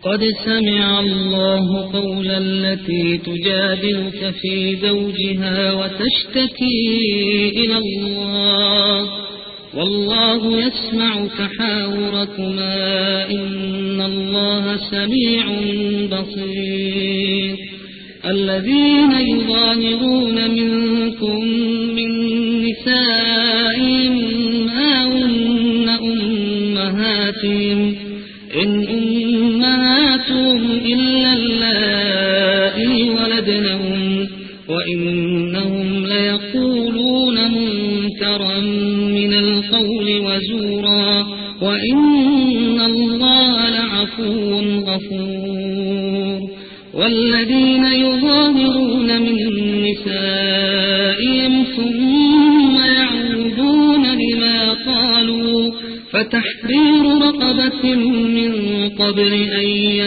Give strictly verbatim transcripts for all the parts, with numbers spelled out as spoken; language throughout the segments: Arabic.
قد سمع الله قول التي تجادلك في زوجها وتشتكي إلى الله والله يسمع تحاوركما إن الله سميع بصير. الذين يظاهرون منكم من نسائهم ما هن أمهاتهم إن أمهاتهم إلا اللائي ولدنهم وإنهم ليقولون منكرا من القول وزورا وإن الله لعفو غفور. والذين يظاهرون من نسائهم ثم يعودون لما قالوا فتحرير رقبة من قبل أن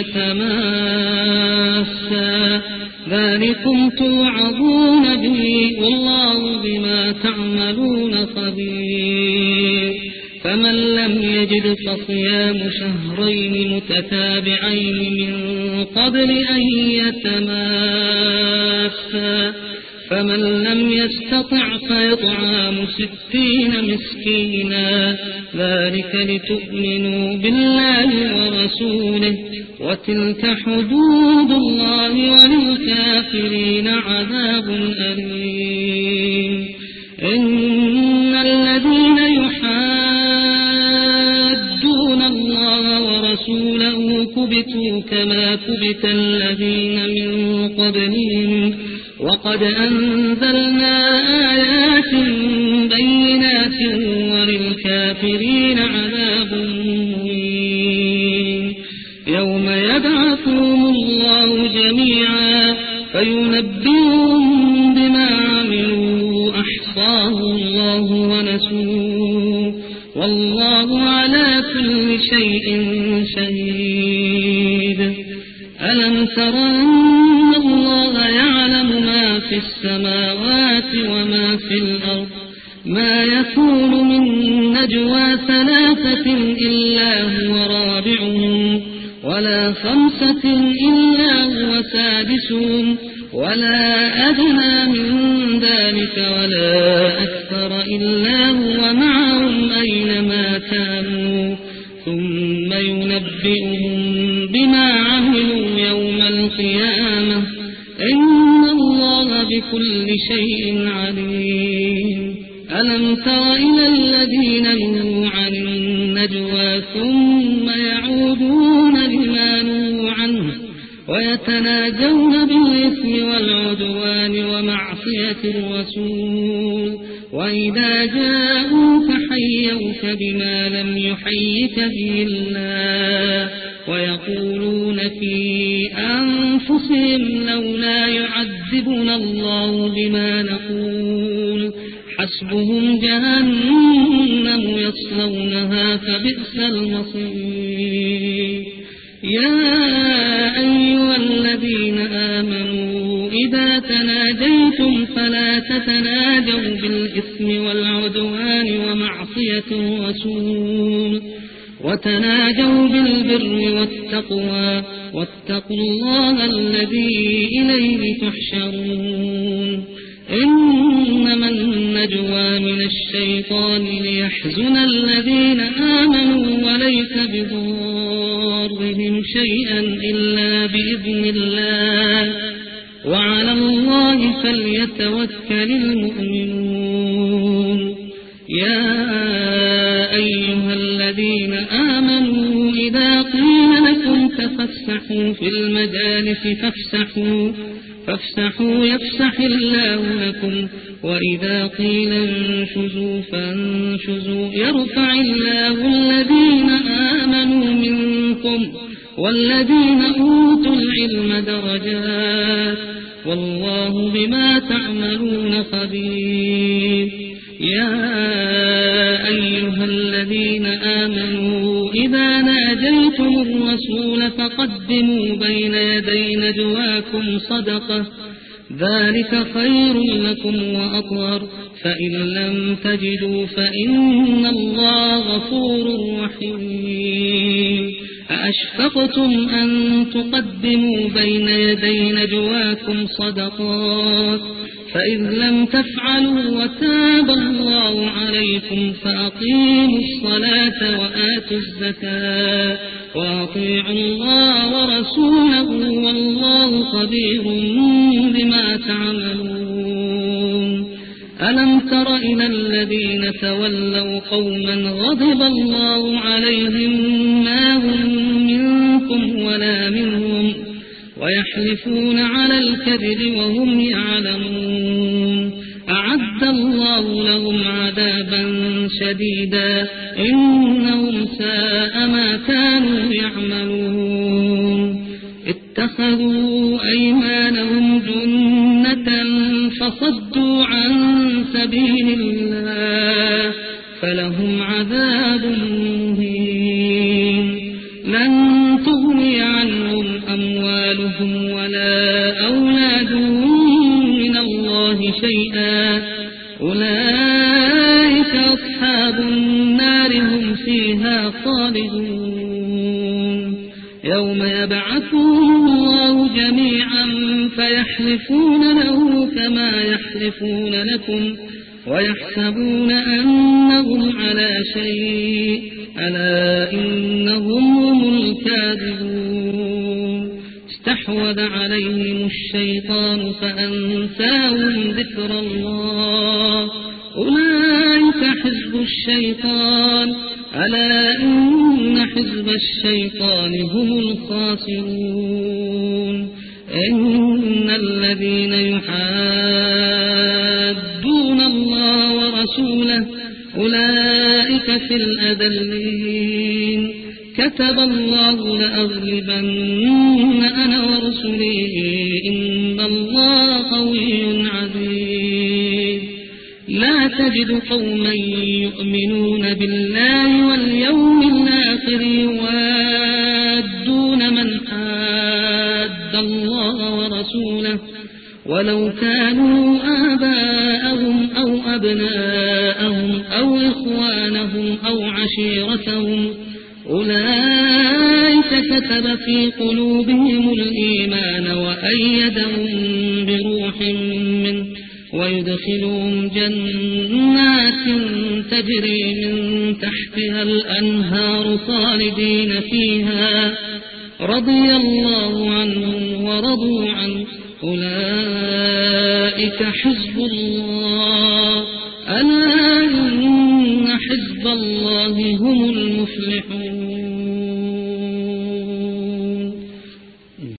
يتماسا ذلكم توعظون به والله بما تعملون خبير. فمن لم يجد فصيام شهرين متتابعين من قبل أن يتماسا فمن لم يستطع فيطعام ستين مسكينا ذلك لتؤمنوا بالله ورسوله وتلك حدود الله وللكافرين عذاب أليم. إن الذين يحادون الله ورسوله كبتوا كما كبت الذين من قبلهم وقد أنزلنا آيات بينات وللكافرين عذاب مهين. يوم يبعثهم الله جميعا فينبئهم بما عملوا أحصاه الله ونسوه والله على كل شيء شهيد. ألم تر أن الله يعلم ما في السماوات وما في الأرض ما يكون من نجوى ثلاثة إلا هو رابعهم ولا خمسة إلا هو سادسهم ولا أدنى من ذلك ولا أكثر إلا هو معهم أينما كانوا ثم ينبئهم بما عملوا يوم القيامة إن الله بكل شيء عليم. ألم تر إلى الذين نهوا عن النجوى ثم يعودون لما نهوا عنه ويتناجون بالإثم والعدوان ومعصية الرسول وإذا جاءوك حيوك بما لم يحيك به الله ويقولون في أنفسهم لولا يعذبنا الله بما نقول حسبهم جهنم يصلونها فبئس المصير. يا أيها الذين آمنوا إذا تناجيتم فلا تتناجوا بالإثم والعدوان ومعصية الرسول وتناجوا بالبر والتقوى واتقوا الله الذي إليه تحشرون. إنما النجوى من الشيطان ليحزن الذين آمنوا وليس بضارهم شيئا إلا بإذن الله وعلى الله فليتوكل المؤمنون. يا أيها الذين آمنوا إذا قيل لكم تفسحوا في المجالس فافسحوا فافسحوا يفسح الله لكم وإذا قيل انشزوا فانشزوا يرفع الله الذين آمنوا منكم والذين أوتوا العلم درجات والله بما تعملون خبير. يا أيها الذين آمنوا إذا ناجيتم الرسول فقدموا بين يدي نجواكم صدقة ذلك خير لكم وأطهر فإن لم تجدوا فإن الله غفور رحيم. أأشفقتم أن تقدموا بين يدي نجواكم صدقات فإذ لم تفعلوا وتاب الله عليكم فأقيموا الصلاة وآتوا الزكاة وأطيعوا الله ورسوله والله خبير بما تعملون. ألم تر إلى الذين تولوا قوما غضب الله عليهم ما هم منكم ولا منهم ويحلفون على الكذب وهم يعلمون أعد الله لهم عذابا شديدا إنهم ساء ما كانوا يعملون. اتخذوا أيمانهم جنة فصدوا عن سبيل الله فلهم عذاب مهين. لن تغني عنهم أموالهم ولا أولادهم من الله شيئا أولئك أصحاب النار هم فيها خالدون. يوم يبعثهم الله جميعا فيحلفون له كما يحلفون لكم ويحسبون أنهم على شيء ألا إنهم هم الكاذبون. استحوذ عليهم الشيطان فأنساهم ذكر الله أولئك حزب الشيطان ألا إن حزب الشيطان هم الخاسرون. إن الذين يحادون الله ورسوله أولئك في الأذلين. كتب الله لأغلبن أنا ورسلي إن الله قوي عزيز. لا تجد قوما يؤمنون بالله واليوم الآخر يوادون من حاد الله ورسوله ولو كانوا آباءهم أو أبناءهم أو إخوانهم أو عشيرتهم أولئك كتب في قلوبهم الإيمان وأيدهم بروح منه ويدخلهم جنات تجري من تحتها الأنهار خالدين فيها رضي الله عنهم ورضوا عنه أولئك حزب الله ألا إن حزب الله هم المفلحون.